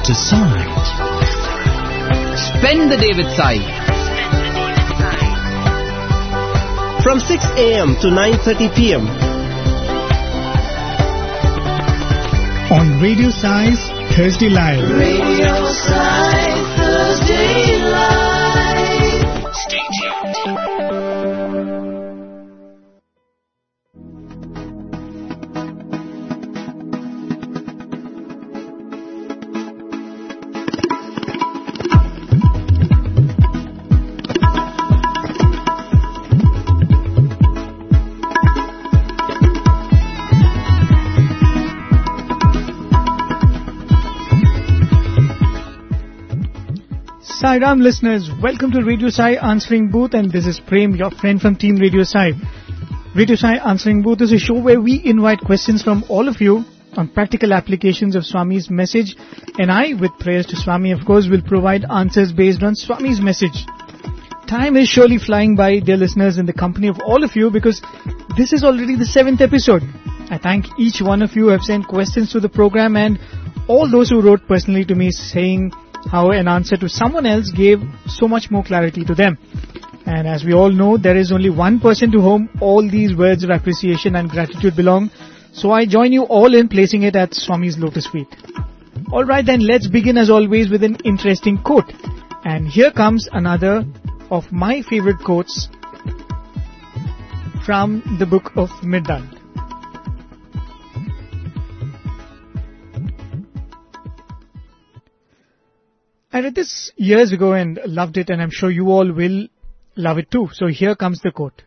to Sai. Spend the day with Sai. From 6 a.m. to 9:30 p.m. on Radio Sai's Thursday Live. Radio Sai Thursday Live. Stay tuned. Sai Ram listeners, welcome to Radio Sai Answering Booth, and this is Prem, your friend from Team Radio Sai. Radio Sai Answering Booth is a show where we invite questions from all of you on practical applications of Swami's message, and I, with prayers to Swami, of course, will provide answers based on Swami's message. Time is surely flying by, dear listeners, in the company of all of you, because this is already the 7th episode. I thank each one of you who have sent questions to the program, and all those who wrote personally to me saying how an answer to someone else gave so much more clarity to them. And as we all know, there is only one person to whom all these words of appreciation and gratitude belong. So I join you all in placing it at Swami's lotus feet. Alright then, let's begin as always with an interesting quote. And here comes another of my favorite quotes from the book of Mirdad. I read this years ago and loved it, and I'm sure you all will love it too. So here comes the quote.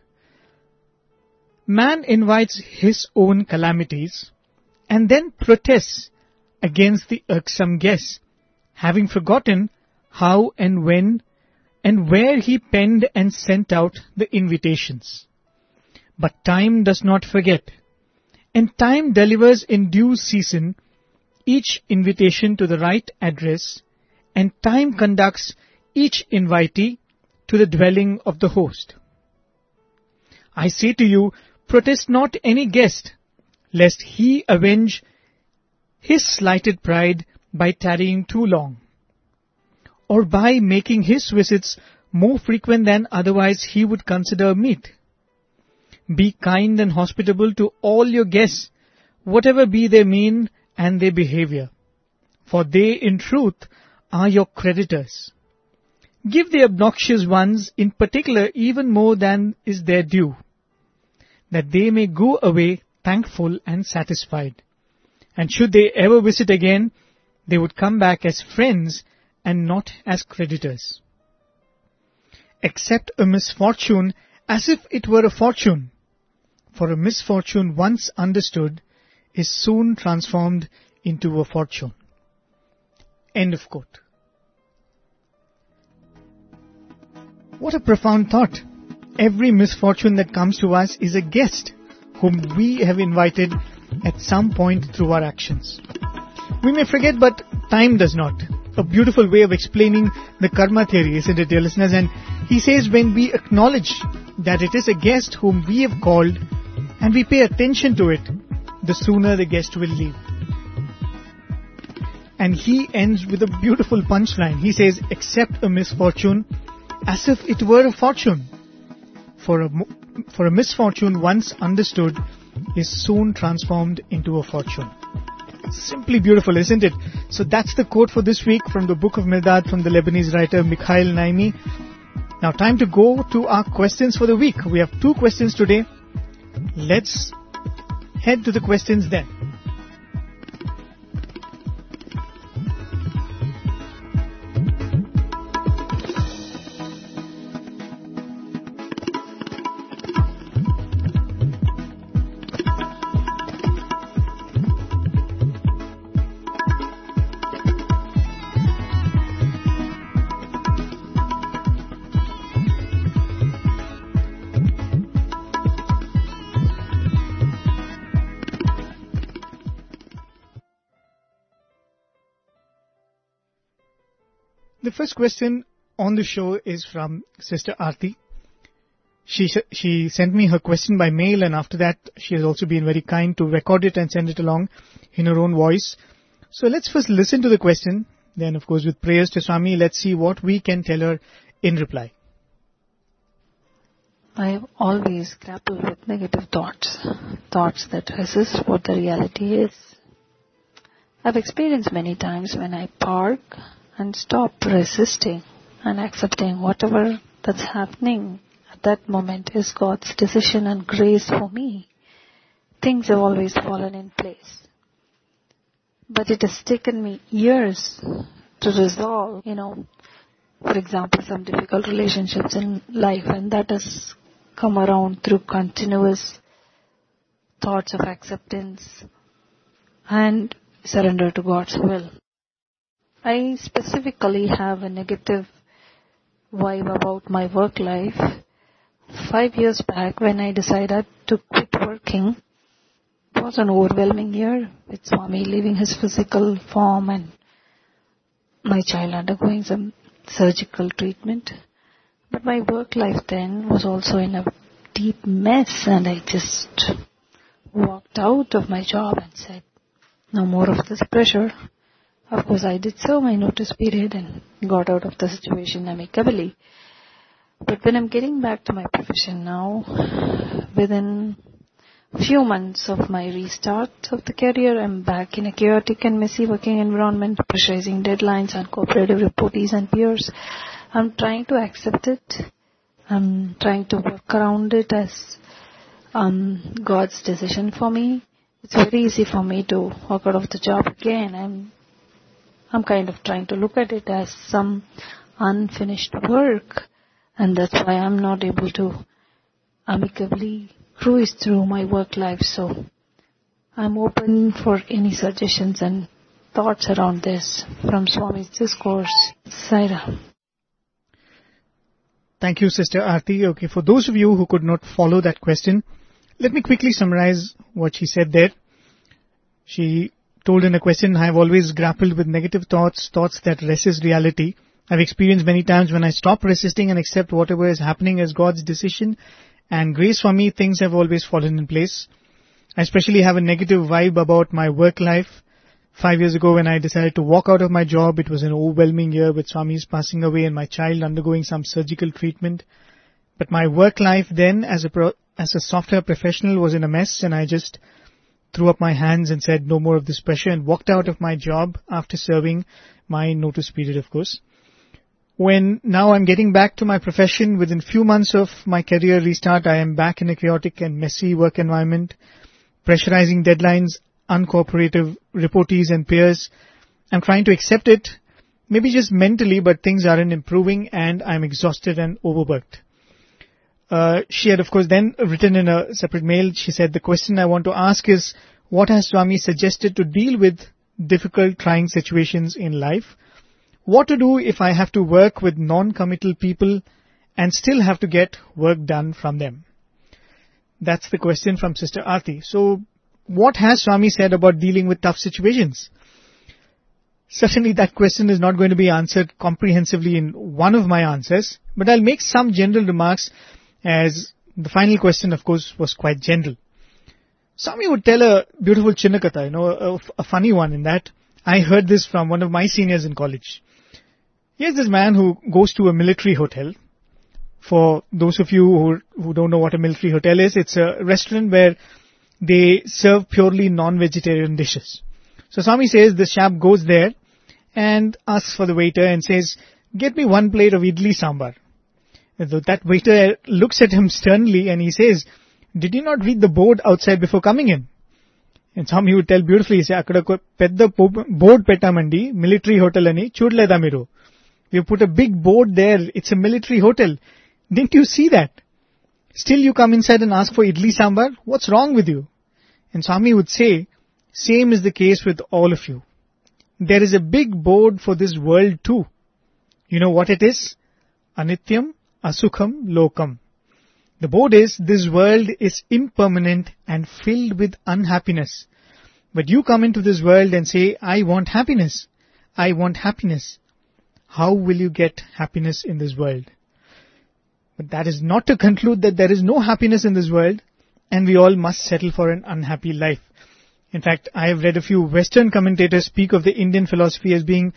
Man invites his own calamities and then protests against the irksome guest, having forgotten how and when and where he penned and sent out the invitations. But time does not forget, and time delivers in due season each invitation to the right address, and time conducts each invitee to the dwelling of the host. I say to you, protest not any guest, lest he avenge his slighted pride by tarrying too long, or by making his visits more frequent than otherwise he would consider meet. Be kind and hospitable to all your guests, whatever be their mien and their behavior, for they in truth are your creditors. Give the obnoxious ones in particular even more than is their due, that they may go away thankful and satisfied. And should they ever visit again, they would come back as friends and not as creditors. Accept a misfortune as if it were a fortune, for a misfortune once understood is soon transformed into a fortune. End of quote. What a profound thought. Every misfortune that comes to us is a guest whom we have invited at some point through our actions. We may forget, but time does not. A beautiful way of explaining the karma theory, isn't it, dear listeners? And he says when we acknowledge that it is a guest whom we have called and we pay attention to it, the sooner the guest will leave. And he ends with a beautiful punchline. He says, accept a misfortune as if it were a fortune. For a misfortune once understood is soon transformed into a fortune. Simply beautiful, isn't it? So that's the quote for this week from the book of Mirdad from the Lebanese writer Mikhail Naimi. Now time to go to our questions for the week. We have 2 questions today. Let's head to the questions then. The first question on the show is from Sister Aarti. She sent me her question by mail, and after that she has also been very kind to record it and send it along in her own voice. So let's first listen to the question. Then, of course, with prayers to Swami, let's see what we can tell her in reply. I have always grappled with negative thoughts, thoughts that resist what the reality is. I've experienced many times when I park and stop resisting and accepting whatever that's happening at that moment is God's decision and grace for me. Things have always fallen in place. But it has taken me years to resolve, for example, some difficult relationships in life, and that has come around through continuous thoughts of acceptance and surrender to God's will. I specifically have a negative vibe about my work life. 5 years back, when I decided to quit working, it was an overwhelming year with Swami leaving his physical form and my child undergoing some surgical treatment. But my work life then was also in a deep mess, and I just walked out of my job and said, no more of this pressure. Of course, I did serve my notice period and got out of the situation amicably. But when I'm getting back to my profession now, within a few months of my restart of the career, I'm back in a chaotic and messy working environment, pressurizing deadlines, uncooperative reportees and peers. I'm trying to accept it. I'm trying to work around it as God's decision for me. It's very easy for me to walk out of the job again. I'm kind of trying to look at it as some unfinished work, and that's why I'm not able to amicably cruise through my work life. So I'm open for any suggestions and thoughts around this from Swami's discourse. Saira. Thank you, Sister Aarti. Okay, for those of you who could not follow that question, let me quickly summarize what she said there. She told in a question, I have always grappled with negative thoughts that resist reality. I've experienced many times when I stop resisting and accept whatever is happening as God's decision and grace for me, things have always fallen in place. I especially have a negative vibe about my work life. 5 years ago when I decided to walk out of my job, it was an overwhelming year with Swami's passing away and my child undergoing some surgical treatment. But my work life then as a software professional was in a mess, and I just threw up my hands and said no more of this pressure and walked out of my job after serving my notice period, of course. When now I'm getting back to my profession, within few months of my career restart, I am back in a chaotic and messy work environment, pressurizing deadlines, uncooperative reportees and peers. I'm trying to accept it, maybe just mentally, but things aren't improving and I'm exhausted and overworked. She had, of course, then written in a separate mail, she said, the question I want to ask is, what has Swami suggested to deal with difficult, trying situations in life? What to do if I have to work with non-committal people and still have to get work done from them? That's the question from Sister Aarti. So, what has Swami said about dealing with tough situations? Certainly that question is not going to be answered comprehensively in one of my answers, but I'll make some general remarks, as the final question, of course, was quite general. Swami would tell a beautiful Chinnakatha, a funny one in that. I heard this from one of my seniors in college. Here's this man who goes to a military hotel. For those of you who don't know what a military hotel is, it's a restaurant where they serve purely non-vegetarian dishes. So Swami says this chap goes there and asks for the waiter and says, get me 1 plate of idli sambar. That waiter looks at him sternly and he says, did you not read the board outside before coming in? And Swami would tell beautifully, he said, akkada pedda board pettamandi, military hotel ani, chudleda miru. We put a big board there, it's a military hotel. Didn't you see that? Still you come inside and ask for idli sambar? What's wrong with you? And Swami would say, same is the case with all of you. There is a big board for this world too. You know what it is? Anityam Asukham Lokam. The board is, this world is impermanent and filled with unhappiness. But you come into this world and say, I want happiness. I want happiness. How will you get happiness in this world? But that is not to conclude that there is no happiness in this world and we all must settle for an unhappy life. In fact, I have read a few Western commentators speak of the Indian philosophy as being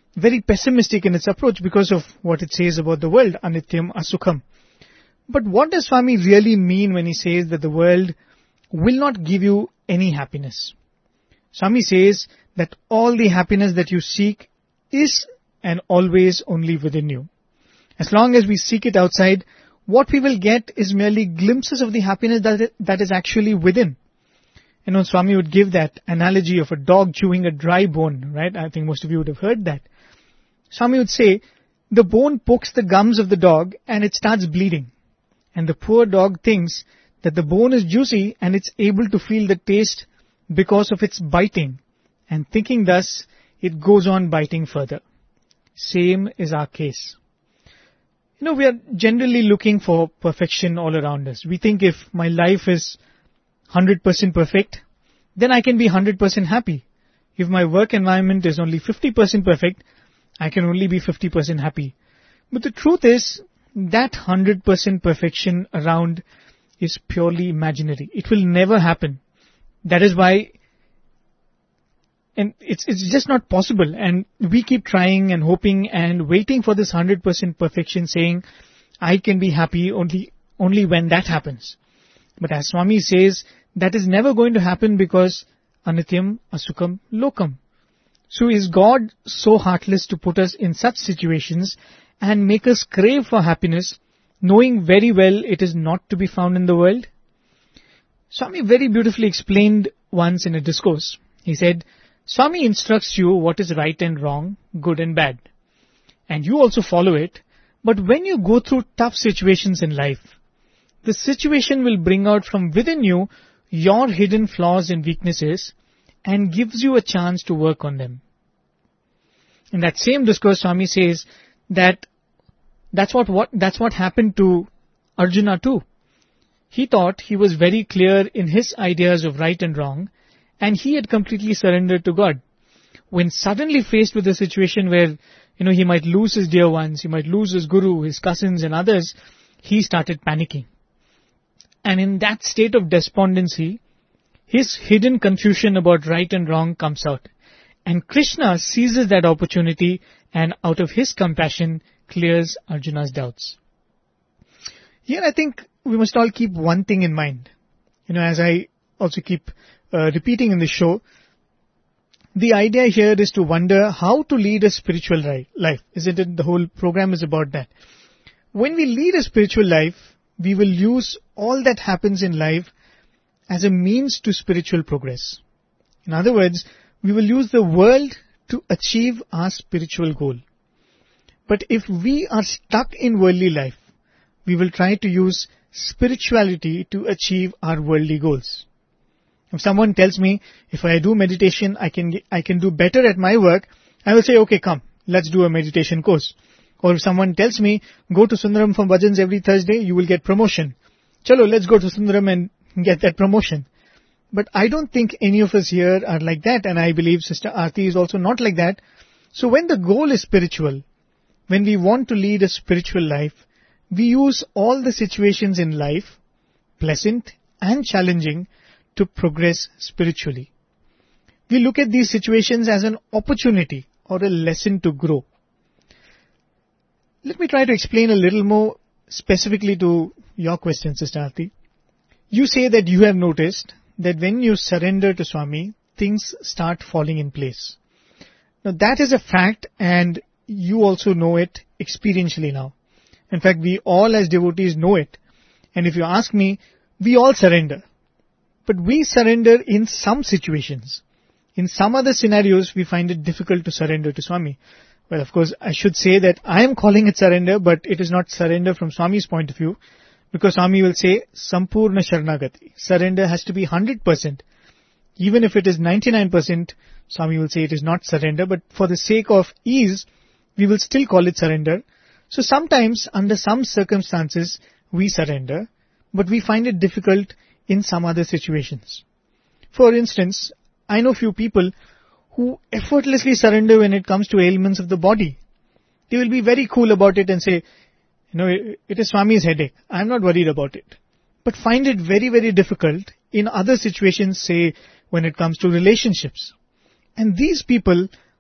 very pessimistic in its approach because of what it says about the world, anityam asukham. But what does Swami really mean when he says that the world will not give you any happiness? Swami says that all the happiness that you seek is and always only within you. As long as we seek it outside, what we will get is merely glimpses of the happiness that is actually within. You know, Swami would give that analogy of a dog chewing a dry bone, right? I think most of you would have heard that. Swami would say, the bone pokes the gums of the dog and it starts bleeding. And the poor dog thinks that the bone is juicy and it's able to feel the taste because of its biting. And thinking thus, it goes on biting further. Same is our case. You know, we are generally looking for perfection all around us. We think if my life is 100% perfect, then I can be 100% happy. If my work environment is only 50% perfect, I can only be 50% happy. But the truth is that 100% perfection around is purely imaginary. It will never happen. That is why, and it's just not possible. And we keep trying and hoping and waiting for this 100% perfection, saying, I can be happy only when that happens. But as Swami says, that is never going to happen because anityam asukham lokam. So is God so heartless to put us in such situations and make us crave for happiness, knowing very well it is not to be found in the world? Swami very beautifully explained once in a discourse. He said, Swami instructs you what is right and wrong, good and bad. And you also follow it. But when you go through tough situations in life, the situation will bring out from within you your hidden flaws and weaknesses and gives you a chance to work on them. In that same discourse, Swami says that that's what happened to Arjuna too. He thought he was very clear in his ideas of right and wrong, and he had completely surrendered to God. When suddenly faced with a situation where, he might lose his dear ones, he might lose his guru, his cousins and others, he started panicking. And in that state of despondency, his hidden confusion about right and wrong comes out. And Krishna seizes that opportunity and out of his compassion clears Arjuna's doubts. Here I think we must all keep one thing in mind. As I also keep repeating in the show, the idea here is to wonder how to lead a spiritual life. Isn't it? The whole program is about that. When we lead a spiritual life, we will use all that happens in life as a means to spiritual progress. In other words, we will use the world to achieve our spiritual goal. But if we are stuck in worldly life, we will try to use spirituality to achieve our worldly goals. If someone tells me, if I do meditation, I can do better at my work, I will say, okay, come, let's do a meditation course. Or if someone tells me, go to Sundaram for bhajans every Thursday, you will get promotion. Chalo, let's go to Sundaram and get that promotion. But I don't think any of us here are like that, and I believe Sister Aarti is also not like that. So when the goal is spiritual, when we want to lead a spiritual life, we use all the situations in life, pleasant and challenging, to progress spiritually. We look at these situations as an opportunity or a lesson to grow. Let me try to explain a little more specifically to your question, Sister Aarti. You say that you have noticed that when you surrender to Swami, things start falling in place. Now that is a fact, and you also know it experientially now. In fact, we all as devotees know it. And if you ask me, we all surrender. But we surrender in some situations. In some other scenarios, we find it difficult to surrender to Swami. Well, of course, I should say that I am calling it surrender, but it is not surrender from Swami's point of view. Because Swami will say, Sampurna Sharanagati. Surrender has to be 100%. Even if it is 99%, Swami will say it is not surrender. But for the sake of ease, we will still call it surrender. So sometimes, under some circumstances, we surrender. But we find it difficult in some other situations. For instance, I know few people who effortlessly surrender when it comes to ailments of the body. They will be very cool about it and say, it is Swami's headache. I am not worried about it. But find it very, very difficult in other situations, say, when it comes to relationships. And these people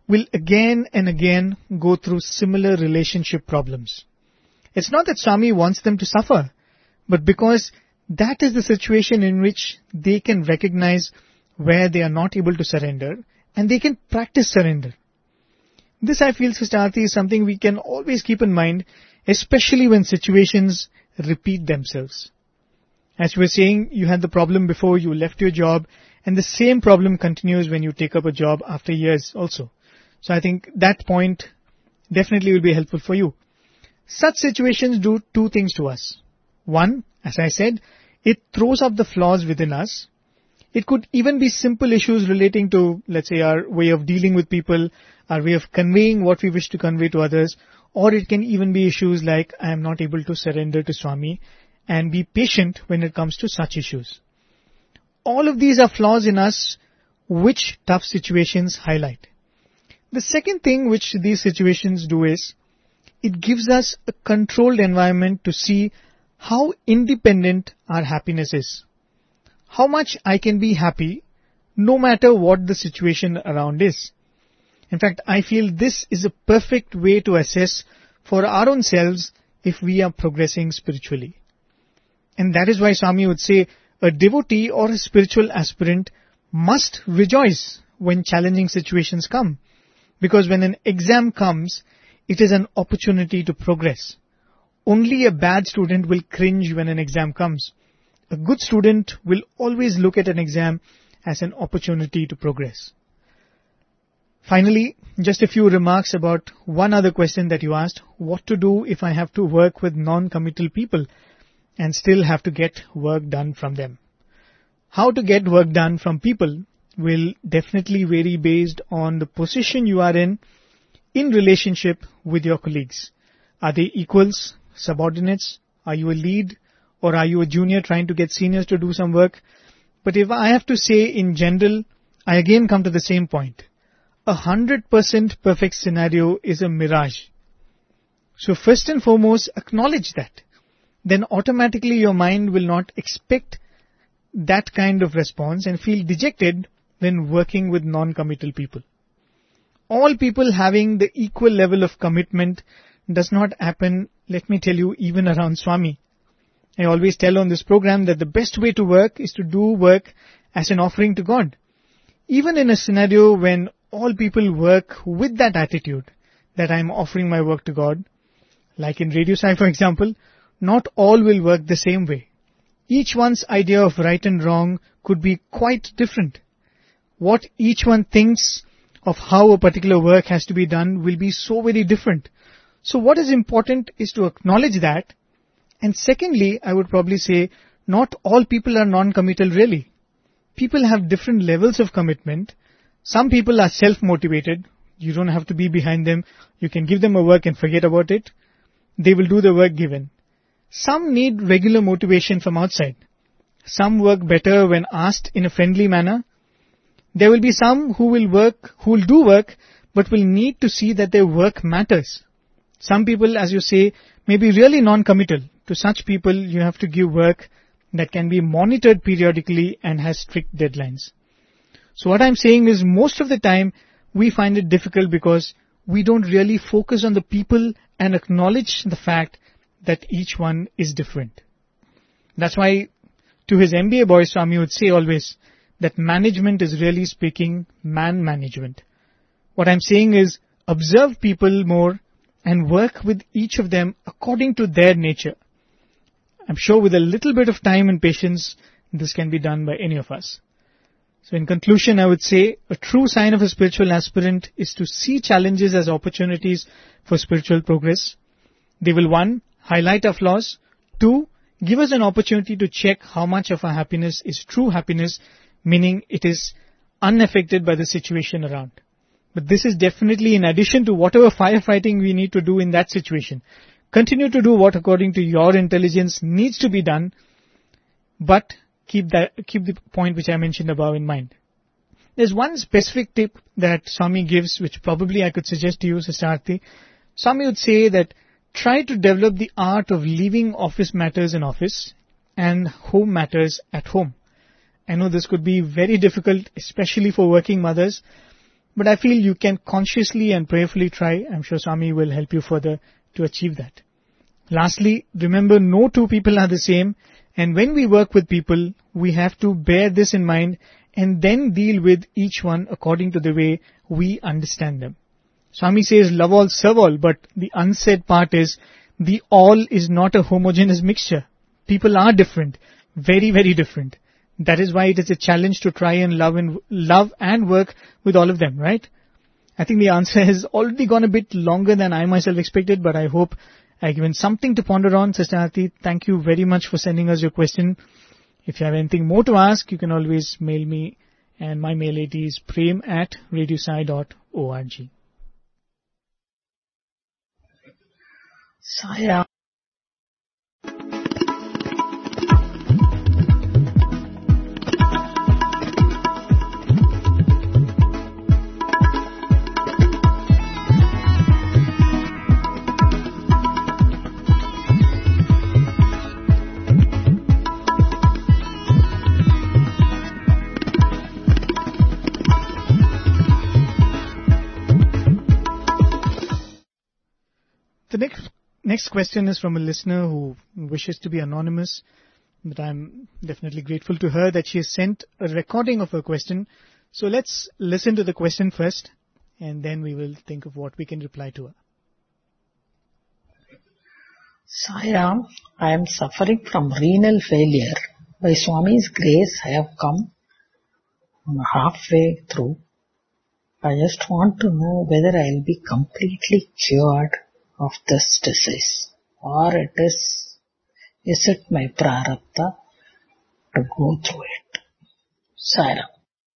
will again and again go through similar relationship problems. It's not that Swami wants them to suffer, but because that is the situation in which they can recognize where they are not able to surrender and they can practice surrender. This, I feel, Sister Aarti, is something we can always keep in mind, especially when situations repeat themselves. As you were saying, you had the problem before you left your job, and the same problem continues when you take up a job after years also. So I think that point definitely will be helpful for you. Such situations do two things to us. One, as I said, it throws up the flaws within us. It could even be simple issues relating to, let's say, our way of dealing with people, our way of conveying what we wish to convey to others, or it can even be issues like, I am not able to surrender to Swami and be patient when it comes to such issues. All of these are flaws in us which tough situations highlight. The second thing which these situations do is, it gives us a controlled environment to see how independent our happiness is. How much I can be happy no matter what the situation around is. In fact, I feel this is a perfect way to assess for our own selves if we are progressing spiritually. And that is why Swami would say a devotee or a spiritual aspirant must rejoice when challenging situations come. Because when an exam comes, it is an opportunity to progress. Only a bad student will cringe when an exam comes. A good student will always look at an exam as an opportunity to progress. Finally, just a few remarks about one other question that you asked. What to do if I have to work with non-committal people and still have to get work done from them? How to get work done from people will definitely vary based on the position you are in relationship with your colleagues. Are they equals, subordinates? Are you a lead? Or are you a junior trying to get seniors to do some work? But if I have to say in general, I again come to the same point. 100% perfect scenario is a mirage. So first and foremost, acknowledge that. Then automatically your mind will not expect that kind of response and feel dejected when working with non-committal people. All people having the equal level of commitment does not happen, let me tell you, even around Swami. I always tell on this program that the best way to work is to do work as an offering to God. Even in a scenario when all people work with that attitude that I am offering my work to God, like in Radio Sai for example, not all will work the same way. Each one's idea of right and wrong could be quite different. What each one thinks of how a particular work has to be done will be so very different. So what is important is to acknowledge that. And secondly, I would probably say, not all people are non-committal really. People have different levels of commitment. Some people are self-motivated. You don't have to be behind them. You can give them a work and forget about it. They will do the work given. Some need regular motivation from outside. Some work better when asked in a friendly manner. There will be some who will do work, but will need to see that their work matters. Some people, as you say, may be really non-committal. To such people, you have to give work that can be monitored periodically and has strict deadlines. So what I'm saying is, most of the time, we find it difficult because we don't really focus on the people and acknowledge the fact that each one is different. That's why to his MBA boys, Swami would say always that management is really speaking man management. What I'm saying is, observe people more and work with each of them according to their nature. I'm sure with a little bit of time and patience, this can be done by any of us. So in conclusion, I would say a true sign of a spiritual aspirant is to see challenges as opportunities for spiritual progress. They will, 1, highlight our flaws. 2, give us an opportunity to check how much of our happiness is true happiness, meaning it is unaffected by the situation around. But this is definitely in addition to whatever firefighting we need to do in that situation. Continue to do what according to your intelligence needs to be done, but keep the point which I mentioned above in mind. There's one specific tip that Swami gives, which probably I could suggest to you, Sister Aarti. Swami would say that try to develop the art of leaving office matters in office and home matters at home. I know this could be very difficult, especially for working mothers, But I feel you can consciously and prayerfully try. I'm sure Swami will help you further to achieve that. Lastly, remember no two people are the same, and when we work with people, we have to bear this in mind and then deal with each one according to the way we understand them. Swami says love all, serve all, but the unsaid part is the all is not a homogeneous mixture. People are different, very, very different. That is why it is a challenge to try and love and work with all of them, right? I think the answer has already gone a bit longer than I myself expected, but I hope I've given something to ponder on. Sister Aarti, thank you very much for sending us your question. If you have anything more to ask, you can always mail me, and my mail ID is prem@radiosai.org. Saya. The next question is from a listener who wishes to be anonymous, but I'm definitely grateful to her that she has sent a recording of her question. So let's listen to the question first, and then we will think of what we can reply to her. Sairam, I am suffering from renal failure. By Swami's grace, I have come halfway through. I just want to know whether I will be completely cured of this disease, or is it my prarabdha to go through it? Sairam.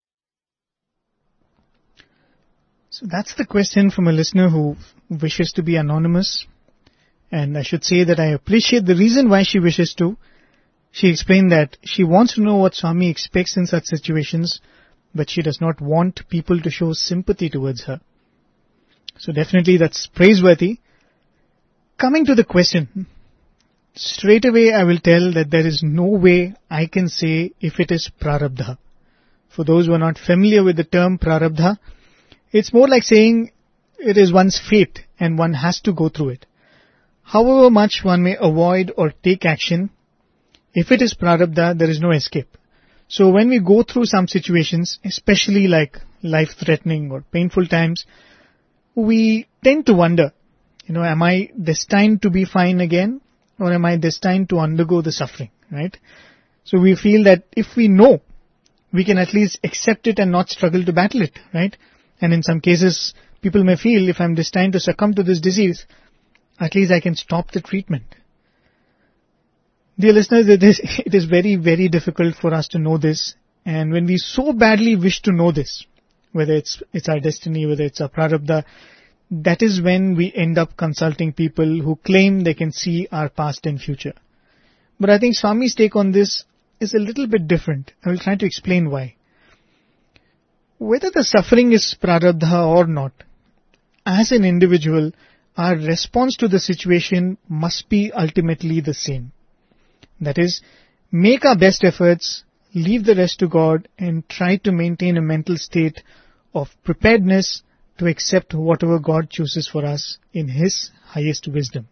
So that's the question from a listener who wishes to be anonymous. And I should say that I appreciate the reason why she wishes to. She explained that she wants to know what Swami expects in such situations, but she does not want people to show sympathy towards her. So definitely that's praiseworthy. Coming to the question, straight away I will tell that there is no way I can say if it is prarabdha. For those who are not familiar with the term prarabdha, it's more like saying it is one's fate and one has to go through it. However much one may avoid or take action, if it is prarabdha, there is no escape. So when we go through some situations, especially like life-threatening or painful times, we tend to wonder, am I destined to be fine again, or am I destined to undergo the suffering, right? So we feel that if we know, we can at least accept it and not struggle to battle it, right? And in some cases, people may feel if I'm destined to succumb to this disease, at least I can stop the treatment. Dear listeners, it is very, very difficult for us to know this. And when we so badly wish to know this, whether it's our destiny, whether it's our prarabdha, that is when we end up consulting people who claim they can see our past and future. But I think Swami's take on this is a little bit different. I will try to explain why. Whether the suffering is prarabdha or not, as an individual, our response to the situation must be ultimately the same. That is, make our best efforts, leave the rest to God, and try to maintain a mental state of preparedness to accept whatever God chooses for us in His highest wisdom.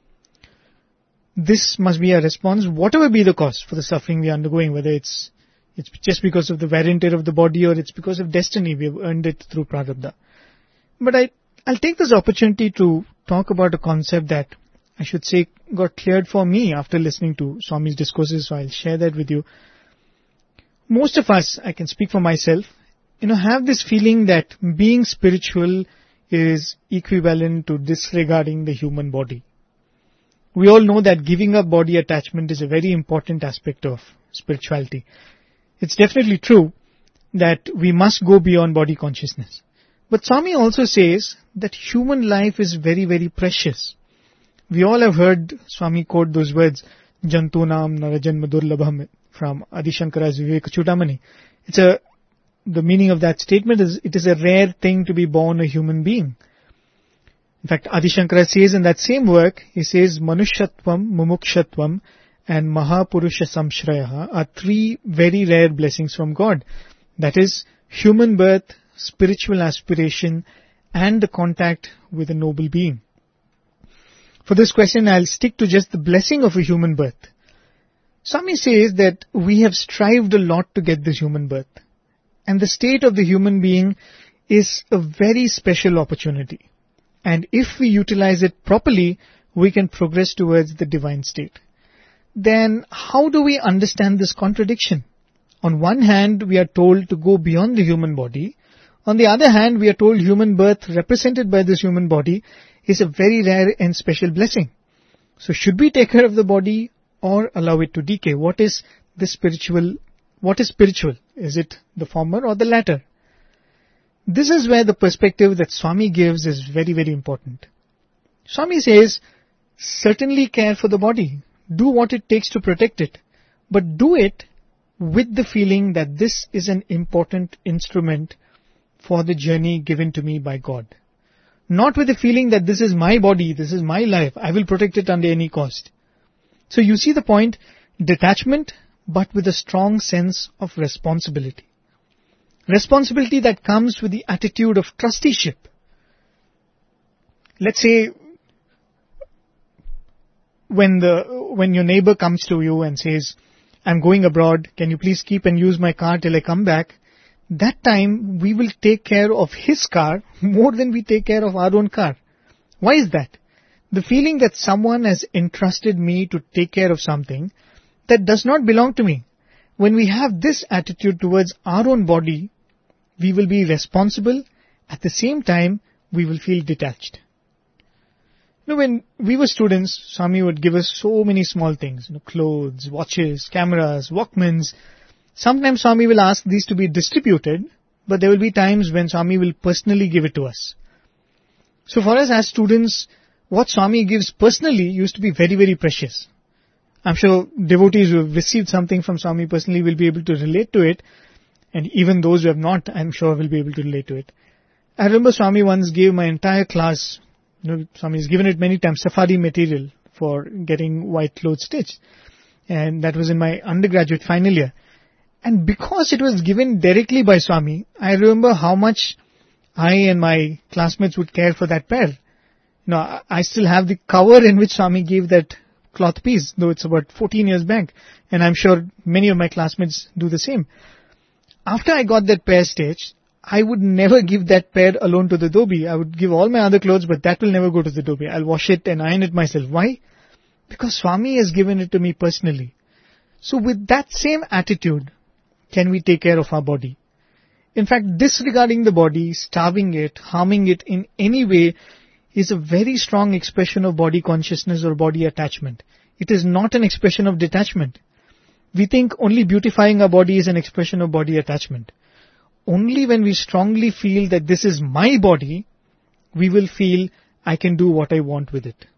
This must be our response, whatever be the cause for the suffering we are undergoing, whether it's just because of the wear and tear of the body or it's because of destiny, we have earned it through prarabdha. But I'll take this opportunity to talk about a concept that I should say got cleared for me after listening to Swami's discourses, so I'll share that with you. Most of us, I can speak for myself, have this feeling that being spiritual is equivalent to disregarding the human body. We all know that giving up body attachment is a very important aspect of spirituality. It's definitely true that we must go beyond body consciousness. But Swami also says that human life is very, very precious. We all have heard Swami quote those words, Jantunam Narajanma Durlabham, from Adi Shankara's Viveka Chudamani. The meaning of that statement is, it is a rare thing to be born a human being. In fact, Adi Shankara says in that same work, he says, Manushyatvam, Mumukshatvam, and Mahapurusha Samshrayaha are three very rare blessings from God. That is, human birth, spiritual aspiration and the contact with a noble being? For this question, I'll stick to just the blessing of a human birth. Swami says that we have strived a lot to get this human birth, and the state of the human being is a very special opportunity. And if we utilize it properly, we can progress towards the divine state. Then how do we understand this contradiction? On one hand, we are told to go beyond the human body. On the other hand, we are told human birth represented by this human body is a very rare and special blessing. So should we take care of the body or allow it to decay? What is spiritual? Is it the former or the latter? This is where the perspective that Swami gives is very, very important. Swami says, certainly care for the body. Do what it takes to protect it. But do it with the feeling that this is an important instrument for the journey given to me by God. Not with the feeling that this is my body, this is my life, I will protect it under any cost. So you see the point, detachment, but with a strong sense of responsibility. Responsibility that comes with the attitude of trusteeship. Let's say, when your neighbor comes to you and says, I'm going abroad, can you please keep and use my car till I come back? That time we will take care of his car more than we take care of our own car. Why is that? The feeling that someone has entrusted me to take care of something that does not belong to me. When we have this attitude towards our own body, we will be responsible. At the same time, we will feel detached. When we were students, Swami would give us so many small things, clothes, watches, cameras, Walkmans. Sometimes Swami will ask these to be distributed, but there will be times when Swami will personally give it to us. So for us as students, what Swami gives personally used to be very, very precious. I'm sure devotees who have received something from Swami personally will be able to relate to it, and even those who have not, I'm sure will be able to relate to it. I remember Swami once gave my entire class, Swami has given it many times, safari material for getting white clothes stitched. And that was in my undergraduate final year. And because it was given directly by Swami, I remember how much I and my classmates would care for that pair. I still have the cover in which Swami gave that cloth piece, though it's about 14 years back. And I'm sure many of my classmates do the same. After I got that pair stitched, I would never give that pair alone to the dhobi. I would give all my other clothes, but that will never go to the dhobi. I'll wash it and iron it myself. Why? Because Swami has given it to me personally. So with that same attitude, can we take care of our body? In fact, disregarding the body, starving it, harming it in any way is a very strong expression of body consciousness or body attachment. It is not an expression of detachment. We think only beautifying our body is an expression of body attachment. Only when we strongly feel that this is my body, we will feel I can do what I want with it.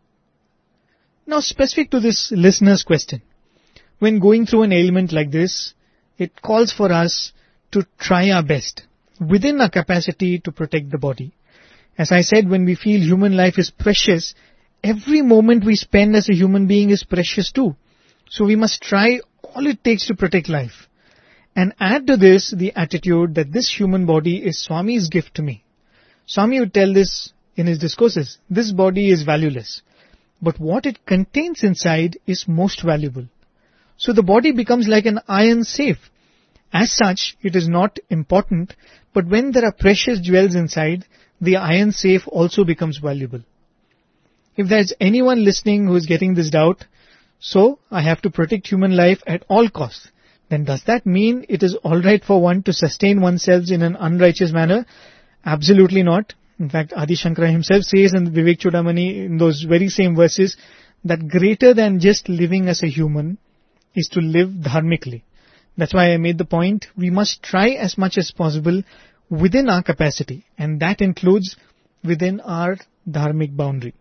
Now, specific to this listener's question, when going through an ailment like this, it calls for us to try our best within our capacity to protect the body. As I said, when we feel human life is precious, every moment we spend as a human being is precious too. So we must try all it takes to protect life. And add to this the attitude that this human body is Swami's gift to me. Swami would tell this in his discourses. This body is valueless, but what it contains inside is most valuable. So the body becomes like an iron safe. As such, it is not important, but when there are precious jewels inside, the iron safe also becomes valuable. If there is anyone listening who is getting this doubt, so I have to protect human life at all costs, then does that mean it is alright for one to sustain oneself in an unrighteous manner? Absolutely not. In fact, Adi Shankara himself says in Vivek Chudamani, in those very same verses, that greater than just living as a human is to live dharmically. That's why I made the point, we must try as much as possible within our capacity, and that includes within our dharmic boundary.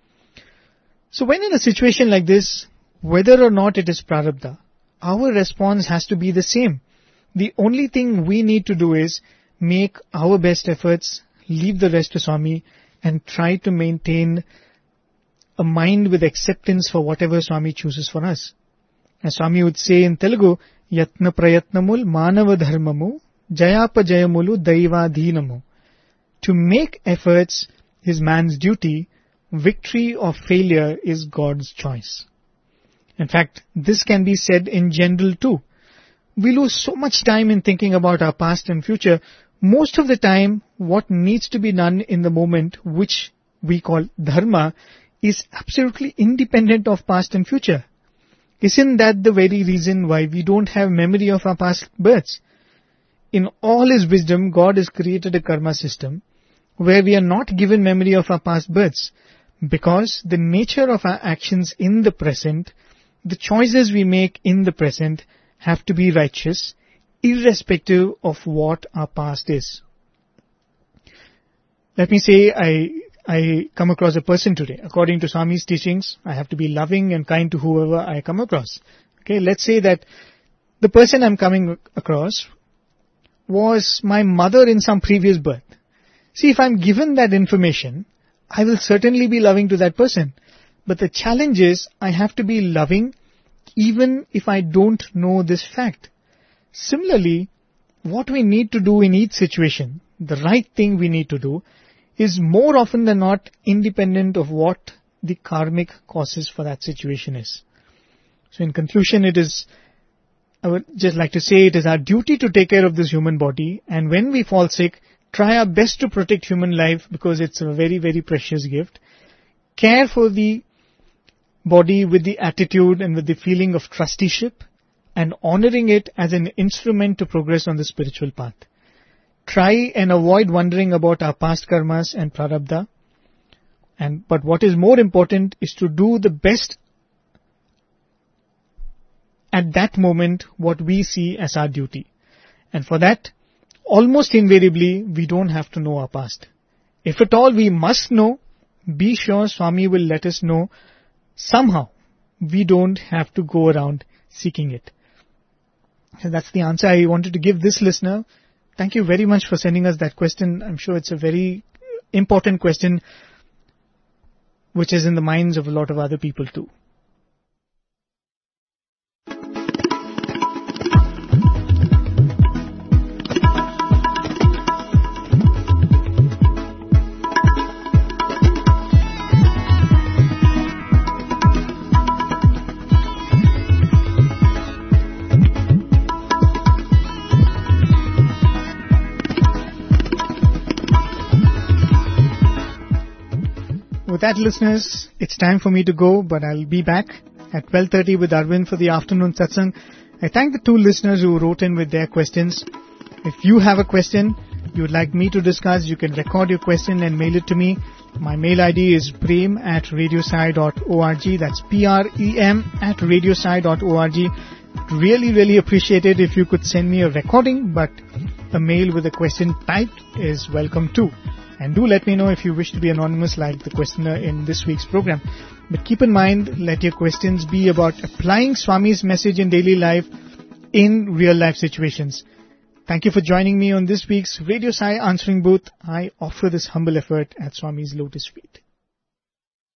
So when in a situation like this, whether or not it is prarabdha, our response has to be the same. The only thing we need to do is make our best efforts, leave the rest to Swami, and try to maintain a mind with acceptance for whatever Swami chooses for us. As Swami would say in Telugu, Yatna prayatnamul manava dharmamu Jayapajayamulu Daivadhinamu. To make efforts is man's duty, victory or failure is God's choice. In fact, this can be said in general too. We lose so much time in thinking about our past and future. Most of the time, what needs to be done in the moment, which we call dharma, is absolutely independent of past and future. Isn't that the very reason why we don't have memory of our past births? In all His wisdom, God has created a karma system where we are not given memory of our past births, because the nature of our actions in the present, the choices we make in the present, have to be righteous, irrespective of what our past is. Let me say I come across a person today. According to Swami's teachings, I have to be loving and kind to whoever I come across. Okay, let's say that the person I'm coming across was my mother in some previous birth. See, if I'm given that information, I will certainly be loving to that person. But the challenge is, I have to be loving even if I don't know this fact. Similarly, what we need to do in each situation, the right thing we need to do, is more often than not independent of what the karmic causes for that situation is. So in conclusion, I would just like to say, it is our duty to take care of this human body, and when we fall sick, try our best to protect human life, because it's a very, very precious gift. Care for the body with the attitude and with the feeling of trusteeship, and honoring it as an instrument to progress on the spiritual path. Try and avoid wondering about our past karmas and prarabdha. But what is more important is to do the best at that moment what we see as our duty. And for that, almost invariably, we don't have to know our past. If at all we must know, be sure Swami will let us know somehow. We don't have to go around seeking it. So that's the answer I wanted to give this listener. Thank you very much for sending us that question. I'm sure it's a very important question which is in the minds of a lot of other people too. With that, listeners, it's time for me to go, but I'll be back at 12:30 with Arvind for the afternoon satsang. I thank the two listeners who wrote in with their questions. If you have a question you would like me to discuss, you can record your question and mail it to me. My mail ID is prem@radiosai.org. That's prem@radiosai.org. Really appreciate it if you could send me a recording, but a mail with a question typed is welcome too. And do let me know if you wish to be anonymous like the questioner in this week's program. But keep in mind, let your questions be about applying Swami's message in daily life in real life situations. Thank you for joining me on this week's Radio Sai Answering Booth. I offer this humble effort at Swami's lotus feet.